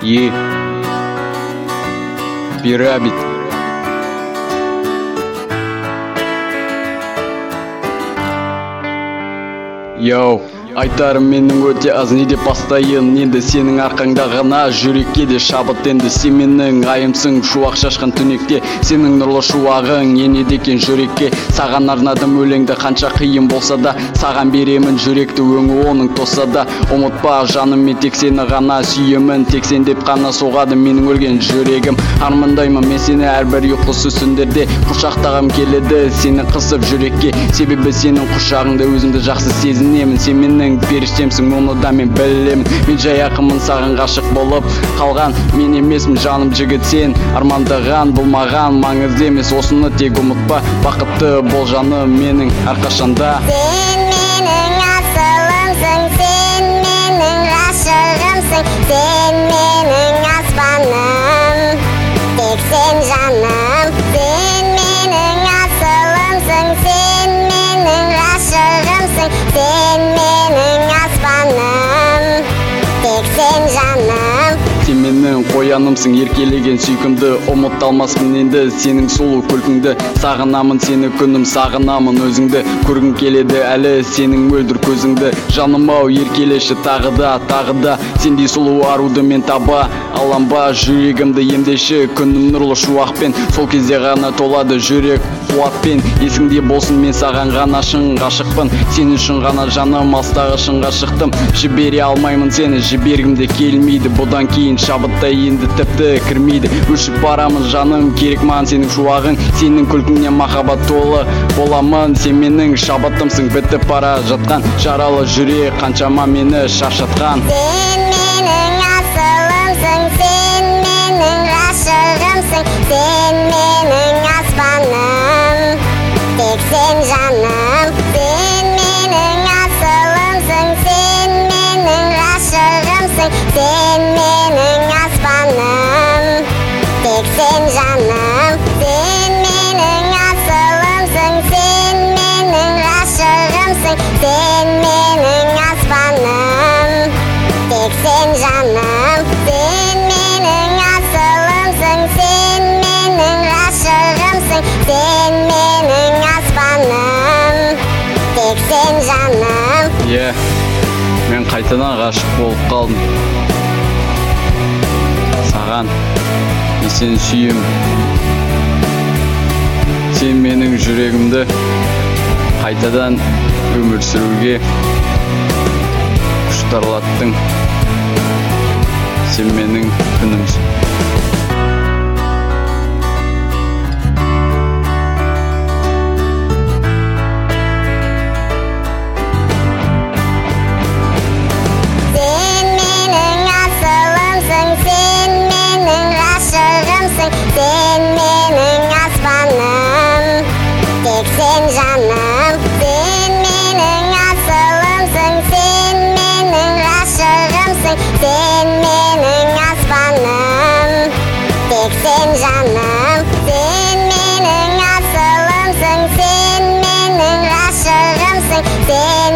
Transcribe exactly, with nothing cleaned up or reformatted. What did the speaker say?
Е Пирабит. Йоу, айтарым менің өте аз, не деп бастайын енді сенің арқаңда ғана жүрекке де шабыт енді. Сен менің айымсың шуақ шашқан түнекте, сенің нұрлы шуағың енеді екен жүрекке. Саған арнадым өлеңді, қанша қиын болса да, саған беремін жүректі, өңі оның тоса да. Ұмытпа жаным, мен тек сені ғана сүйемін, тек сен деп қана соғады менің өлген жүрегім. Армандаймын мен сені әрбір ұйқысыз түндерде, құшақтағым келеді сені қысып жүрекке. Себебі сенің құшағыңда өзімді жақсы сезінемін. Сен менің періштемсің, оны да мен білемін. Мен жай ақымын, саған ғашық болып қалған мен емесмін жаным жігіт, сен армандаған бұл маған маңызды емес. Осыны тек ұмытпа, бақытты бол жаным менің әрқашанда. Сен менің асылымсың, сен менің ғашығымсың, сен менің аспаным, тек сен жаным. Сен менің асылымсың, сен менің ғашығымсың, сен менің аспаным, тек сен жаным. Сен менің қоянымсың, еркелеген сүйкімді, ұмыта алмаспын енді сенің сұлу күлкіңді. Сағынамын сені күнім, сағынамын өзіңді, көргім келеді әлі сенің мөлдір көзіңді. Жаным ау, еркелеші тағы да, тағы да, сендей сұлу аруды мен таба алам ба? Жүрегімді емдеші күнім нұрлы шуақпен, сол кезде ғана толады жүрек қуатпен. Есіңде болсын, мен саған ғана шын ғашықпын, сен үшін ғана жаным алыстағы шынға шықтым. Жібере алмаймын сені, жібергім де келмейді, бұдан кейін шабытта енді тіпті кірмейді. Өшіп барамын жаным, керек маған сенің шуағың, сенің күлкіңнен махаббат толы боламын. Сен менің шабытымсың, бітіп бара жатқан жаралы жүрек қаншама мені шаршатқан. Сен менің асылымсың, сен менің ғашығымсың, сен менің аспаным, тек сен жаным. Сен менің асылымсың, сен менің ғашығымсың, сен менің аспаным, тек сен жаным. Сен менің асылымсың, сен менің ғашығымсың, сен менің аспаным, тек сен жаным. Сен менің асылымсың, сен менің ғашығымсың, сен менің аспаным, тек сен жаным. Е, мен қайтадан ғашық болып қалдым саған, мен сені сүйемін. Сен менің жүрегімді қайтадан өмір сүруге құштарлаттың. Сен менің күнімсің. Сен менің асылымсың, сен менің ғашығымсың, сен менің аспаным, тек сен жаным. Сен менің асылымсың, сен менің ғашығымсың, сен менің аспаным, тек сен жаным. Сен менің асылымсың, сен менің ғашығымсың, сен